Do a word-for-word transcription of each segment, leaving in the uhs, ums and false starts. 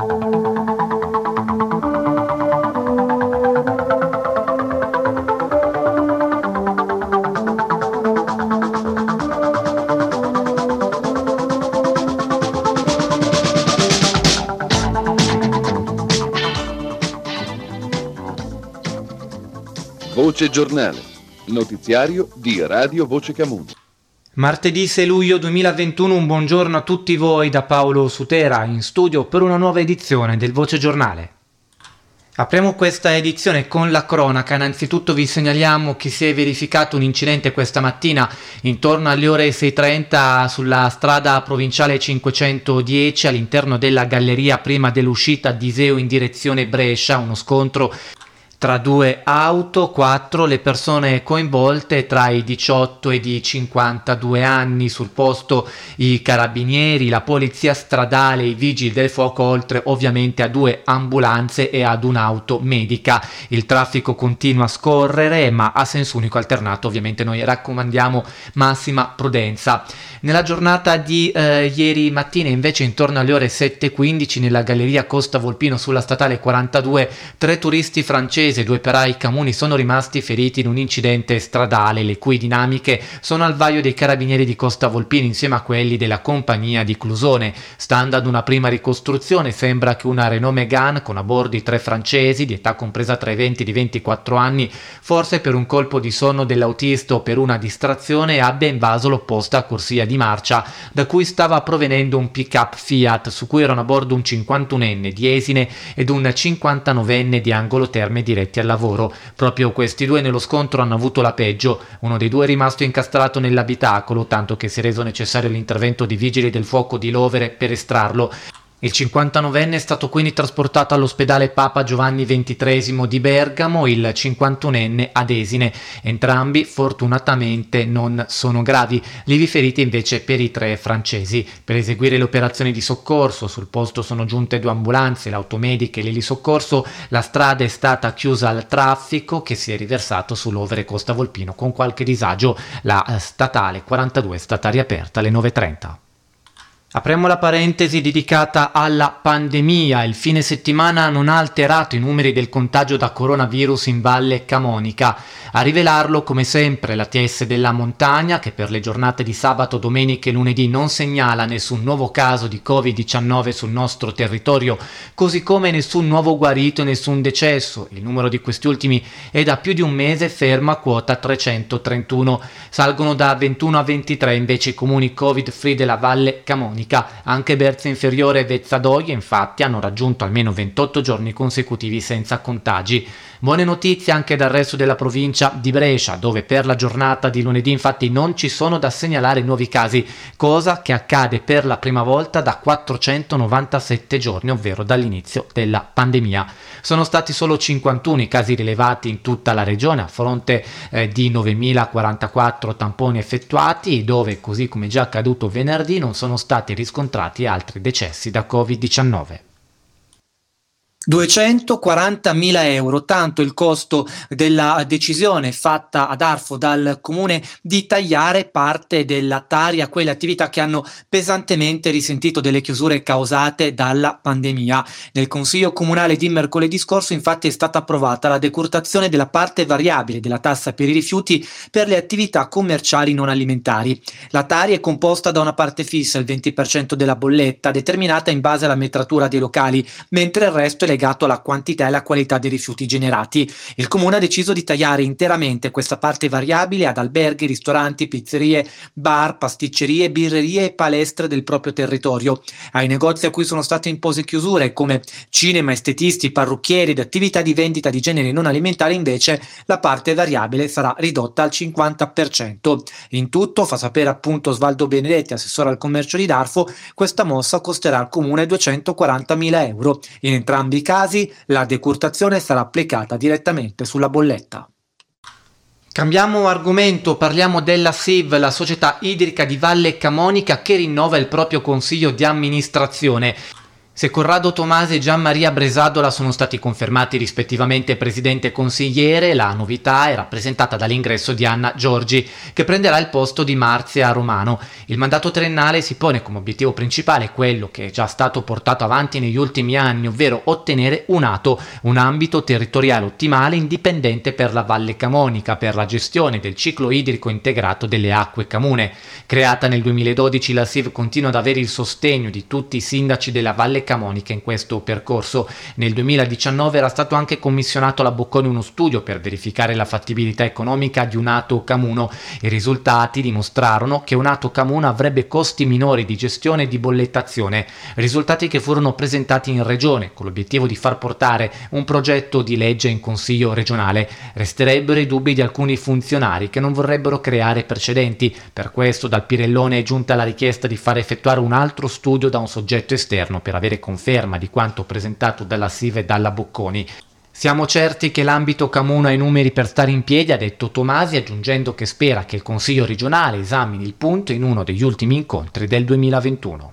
Voce Giornale, notiziario di Radio Voce Camuso. Martedì sei luglio duemilaventuno, un buongiorno a tutti voi da Paolo Sutera, in studio per una nuova edizione del Voce Giornale. Apriamo questa edizione con la cronaca. Innanzitutto vi segnaliamo che si è verificato un incidente questa mattina intorno alle ore sei e trenta sulla strada provinciale cinquecentodieci all'interno della galleria prima dell'uscita di Iseo in direzione Brescia, uno scontro tra due auto, quattro le persone coinvolte tra i diciotto e i cinquantadue anni. Sul posto i carabinieri, la polizia stradale, i vigili del fuoco, oltre ovviamente a due ambulanze e ad un'auto medica. Il traffico continua a scorrere, ma a senso unico alternato. Ovviamente noi raccomandiamo massima prudenza. Nella giornata di eh, ieri mattina, invece, intorno alle ore sette e quindici, nella galleria Costa Volpino sulla statale quarantadue, tre turisti francesi e due operai comuni sono rimasti feriti in un incidente stradale, le cui dinamiche sono al vaglio dei carabinieri di Costa Volpino insieme a quelli della compagnia di Clusone. Stando ad una prima ricostruzione, sembra che una Renault Megane con a bordo i tre francesi di età compresa tra i venti e i ventiquattro anni, forse per un colpo di sonno dell'autista o per una distrazione, abbia invaso l'opposta corsia di marcia da cui stava provenendo un pick-up Fiat su cui erano a bordo un cinquantunenne di Esine ed un cinquantanovenne di Angolo Terme diretti al lavoro. Proprio questi due nello scontro hanno avuto la peggio. Uno dei due è rimasto incastrato nell'abitacolo, tanto che si è reso necessario l'intervento di vigili del fuoco di Lovere per estrarlo. Il cinquantanovenne è stato quindi trasportato all'ospedale Papa Giovanni ventitreesimo di Bergamo, il cinquantunenne ad Esine. Entrambi fortunatamente non sono gravi, lievi feriti invece per i tre francesi. Per eseguire le operazioni di soccorso sul posto sono giunte due ambulanze, l'automedica e l'elisoccorso. La strada è stata chiusa al traffico che si è riversato sull'Overe Costa Volpino con qualche disagio. La statale quarantadue è stata riaperta alle nove e trenta. Apriamo la parentesi dedicata alla pandemia. Il fine settimana non ha alterato i numeri del contagio da coronavirus in Valle Camonica. A rivelarlo, come sempre, l'A T S della Montagna, che per le giornate di sabato, domenica e lunedì non segnala nessun nuovo caso di covid diciannove sul nostro territorio, così come nessun nuovo guarito e nessun decesso. Il numero di questi ultimi è da più di un mese fermo a quota trecentotrentuno. Salgono da ventuno a ventitré invece i comuni covid-free della Valle Camonica. Anche Berza Inferiore e Vezzadoia infatti hanno raggiunto almeno ventotto giorni consecutivi senza contagi. Buone notizie anche dal resto della provincia di Brescia, dove per la giornata di lunedì infatti non ci sono da segnalare nuovi casi, cosa che accade per la prima volta da quattrocentonovantasette giorni, ovvero dall'inizio della pandemia. Sono stati solo cinquantuno i casi rilevati in tutta la regione, a fronte eh, di novemilaquarantaquattro tamponi effettuati, dove, così come già accaduto venerdì, non sono stati riscontrati altri decessi da covid diciannove. duecentoquarantamila euro, tanto il costo della decisione fatta ad Arfo dal comune di tagliare parte della Tari a quelle attività che hanno pesantemente risentito delle chiusure causate dalla pandemia. Nel consiglio comunale di mercoledì scorso infatti è stata approvata la decurtazione della parte variabile della tassa per i rifiuti per le attività commerciali non alimentari. La Tari è composta da una parte fissa, il venti per cento della bolletta, determinata in base alla metratura dei locali, mentre il resto è legato alla quantità e alla qualità dei rifiuti generati. Il comune ha deciso di tagliare interamente questa parte variabile ad alberghi, ristoranti, pizzerie, bar, pasticcerie, birrerie e palestre del proprio territorio. Ai negozi a cui sono state impose chiusure come cinema, estetisti, parrucchieri ed attività di vendita di generi non alimentari invece la parte variabile sarà ridotta al cinquanta per cento. In tutto, fa sapere appunto Osvaldo Benedetti, assessore al commercio di Darfo, questa mossa costerà al comune duecentoquarantamila euro. In entrambi i casi la decurtazione sarà applicata direttamente sulla bolletta. Cambiamo argomento, parliamo della S I V, la società idrica di Valle Camonica, che rinnova il proprio consiglio di amministrazione. Se Corrado Tomasi e Gianmaria Bresadola sono stati confermati rispettivamente presidente e consigliere, la novità è rappresentata dall'ingresso di Anna Giorgi, che prenderà il posto di Marzia Romano. Il mandato triennale si pone come obiettivo principale quello che è già stato portato avanti negli ultimi anni, ovvero ottenere un A T O, un ambito territoriale ottimale indipendente per la Valle Camonica, per la gestione del ciclo idrico integrato delle acque camune. Creata nel duemiladodici, la S I V continua ad avere il sostegno di tutti i sindaci della Valle Camonica in questo percorso. Nel duemiladiciannove era stato anche commissionato alla Bocconi uno studio per verificare la fattibilità economica di un A T O Camuno. I risultati dimostrarono che un A T O Camuno avrebbe costi minori di gestione e di bollettazione, risultati che furono presentati in regione con l'obiettivo di far portare un progetto di legge in consiglio regionale. Resterebbero i dubbi di alcuni funzionari che non vorrebbero creare precedenti. Per questo dal Pirellone è giunta la richiesta di far effettuare un altro studio da un soggetto esterno per avere conferma di quanto presentato dalla S I V e dalla Bocconi. Siamo certi che l'ambito Camuno ha i numeri per stare in piedi, ha detto Tomasi, aggiungendo che spera che il Consiglio regionale esamini il punto in uno degli ultimi incontri del duemilaventuno.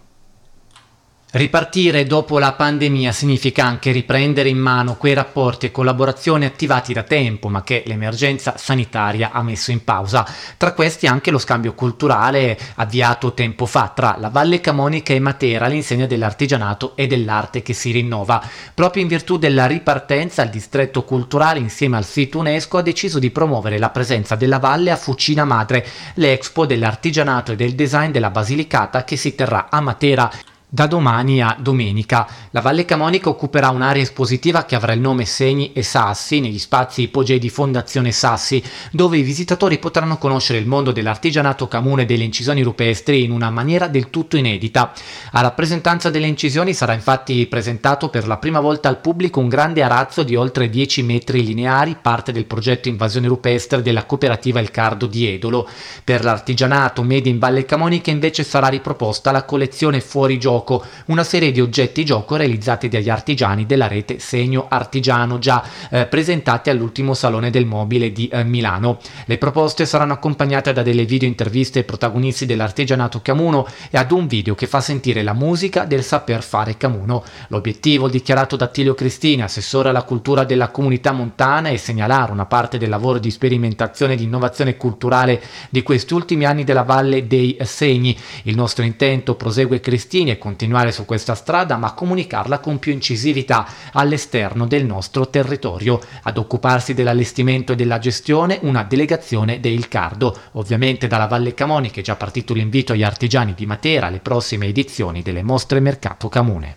Ripartire dopo la pandemia significa anche riprendere in mano quei rapporti e collaborazioni attivati da tempo, ma che l'emergenza sanitaria ha messo in pausa. Tra questi anche lo scambio culturale avviato tempo fa tra la Valle Camonica e Matera all'insegna dell'artigianato e dell'arte che si rinnova. Proprio in virtù della ripartenza, il distretto culturale insieme al sito UNESCO ha deciso di promuovere la presenza della Valle a Fucina Madre, l'Expo dell'artigianato e del design della Basilicata che si terrà a Matera da domani a domenica. La Valle Camonica occuperà un'area espositiva che avrà il nome Segni e Sassi negli spazi ipogei di Fondazione Sassi, dove i visitatori potranno conoscere il mondo dell'artigianato camune e delle incisioni rupestri in una maniera del tutto inedita. A rappresentanza delle incisioni sarà infatti presentato per la prima volta al pubblico un grande arazzo di oltre dieci metri lineari, parte del progetto Invasione Rupestre della cooperativa Il Cardo di Edolo. Per l'artigianato made in Valle Camonica invece sarà riproposta la collezione Fuori Gioco, una serie di oggetti gioco realizzati dagli artigiani della rete Segno Artigiano, già eh, presentati all'ultimo Salone del Mobile di eh, Milano. Le proposte saranno accompagnate da delle video interviste ai protagonisti dell'artigianato camuno e ad un video che fa sentire la musica del saper fare camuno. L'obiettivo, dichiarato da Attilio Cristini, assessore alla cultura della comunità montana, è segnalare una parte del lavoro di sperimentazione e di innovazione culturale di questi ultimi anni della Valle dei Segni. Il nostro intento, prosegue Cristini, è continuare su questa strada, ma comunicarla con più incisività all'esterno del nostro territorio. Ad occuparsi dell'allestimento e della gestione una delegazione del Cardo. Ovviamente dalla Valle Camonica è già partito l'invito agli artigiani di Matera alle prossime edizioni delle Mostre Mercato Camune.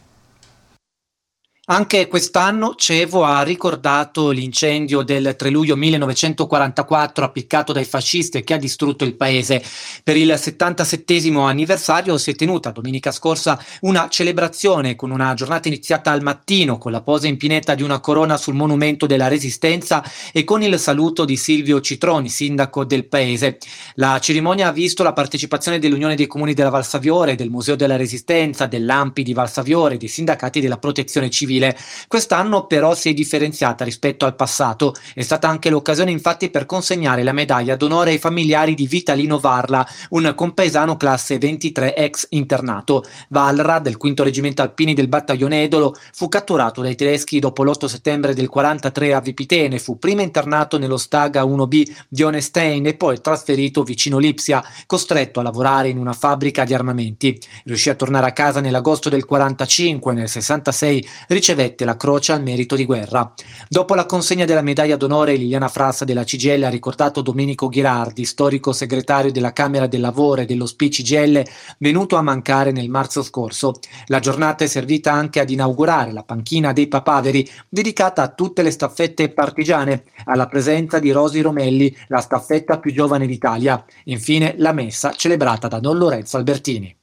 Anche quest'anno Cevo ha ricordato l'incendio del tre luglio millenovecentoquarantaquattro appiccato dai fascisti e che ha distrutto il paese. Per il settantasettesimo anniversario si è tenuta domenica scorsa una celebrazione con una giornata iniziata al mattino con la posa in pineta di una corona sul monumento della Resistenza e con il saluto di Silvio Citroni, sindaco del paese. La cerimonia ha visto la partecipazione dell'Unione dei Comuni della Valsaviore, del Museo della Resistenza, dell'A M P I di Valsaviore e dei sindacati della Protezione Civile. Quest'anno però si è differenziata rispetto al passato. È stata anche l'occasione infatti per consegnare la medaglia d'onore ai familiari di Vitalino Varla, un compaesano classe ventitré ex internato. Valra, del quinto reggimento alpini del battaglione Edolo, fu catturato dai tedeschi dopo l'otto settembre del quarantatré a Vipitene, fu prima internato nello Staga uno B di Onestein e poi trasferito vicino Lipsia, costretto a lavorare in una fabbrica di armamenti. Riuscì a tornare a casa nell'agosto del quarantacinque, nel sessantasei ricevette la Croce al merito di guerra. Dopo la consegna della medaglia d'onore, Liliana Frassa della C G I L ha ricordato Domenico Ghirardi, storico segretario della Camera del Lavoro e dello S P I C G I L, venuto a mancare nel marzo scorso. La giornata è servita anche ad inaugurare la panchina dei papaveri, dedicata a tutte le staffette partigiane, alla presenza di Rosi Romelli, la staffetta più giovane d'Italia. Infine la messa celebrata da Don Lorenzo Albertini.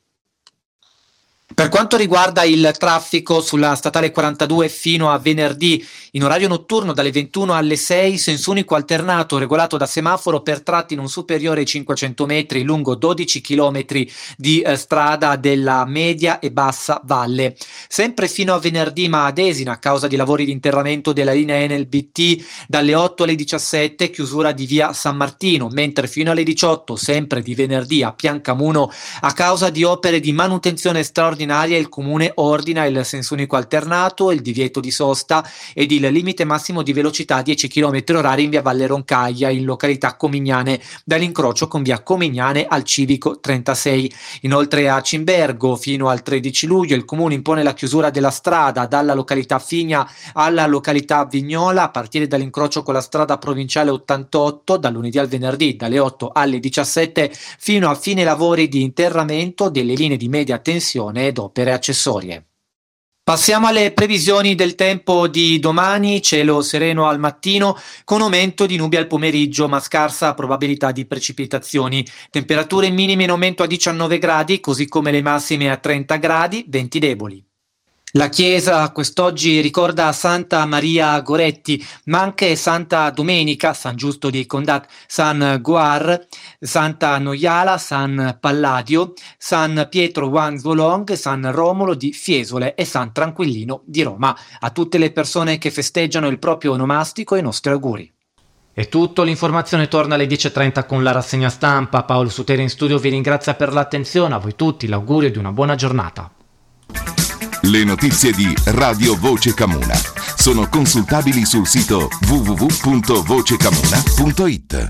Per quanto riguarda il traffico sulla statale quarantadue fino a venerdì, in orario notturno dalle ventuno alle sei, senso unico alternato regolato da semaforo per tratti non superiori ai cinquecento metri lungo dodici chilometri di eh, strada della media e bassa valle. Sempre fino a venerdì ma ad Esina, a causa di lavori di interramento della linea Enel B T, dalle otto alle diciassette chiusura di via San Martino, mentre fino alle diciotto, sempre di venerdì a Piancamuno, a causa di opere di manutenzione straordinaria ordinaria il Comune ordina il senso unico alternato, il divieto di sosta ed il limite massimo di velocità dieci chilometri orari in via Valle Roncaglia in località Comignane dall'incrocio con via Comignane al civico trentasei. Inoltre a Cimbergo fino al tredici luglio il Comune impone la chiusura della strada dalla località Figna alla località Vignola a partire dall'incrocio con la strada provinciale ottantotto dal lunedì al venerdì dalle otto alle diciassette fino a fine lavori di interramento delle linee di media tensione ed opere accessorie. Passiamo alle previsioni del tempo di domani: cielo sereno al mattino con aumento di nubi al pomeriggio ma scarsa probabilità di precipitazioni, temperature minime in aumento a diciannove gradi così come le massime a trenta gradi, venti deboli. La chiesa quest'oggi ricorda Santa Maria Goretti, ma anche Santa Domenica, San Giusto di Condat, San Guar, Santa Noiala, San Palladio, San Pietro Juan Zvolong, San Romolo di Fiesole e San Tranquillino di Roma. A tutte le persone che festeggiano il proprio onomastico i nostri auguri. È tutto, l'informazione torna alle dieci e trenta con la rassegna stampa. Paolo Sutera in studio vi ringrazia per l'attenzione, a voi tutti l'augurio di una buona giornata. Le notizie di Radio Voce Camuna sono consultabili sul sito w w w punto voce camuna punto i t.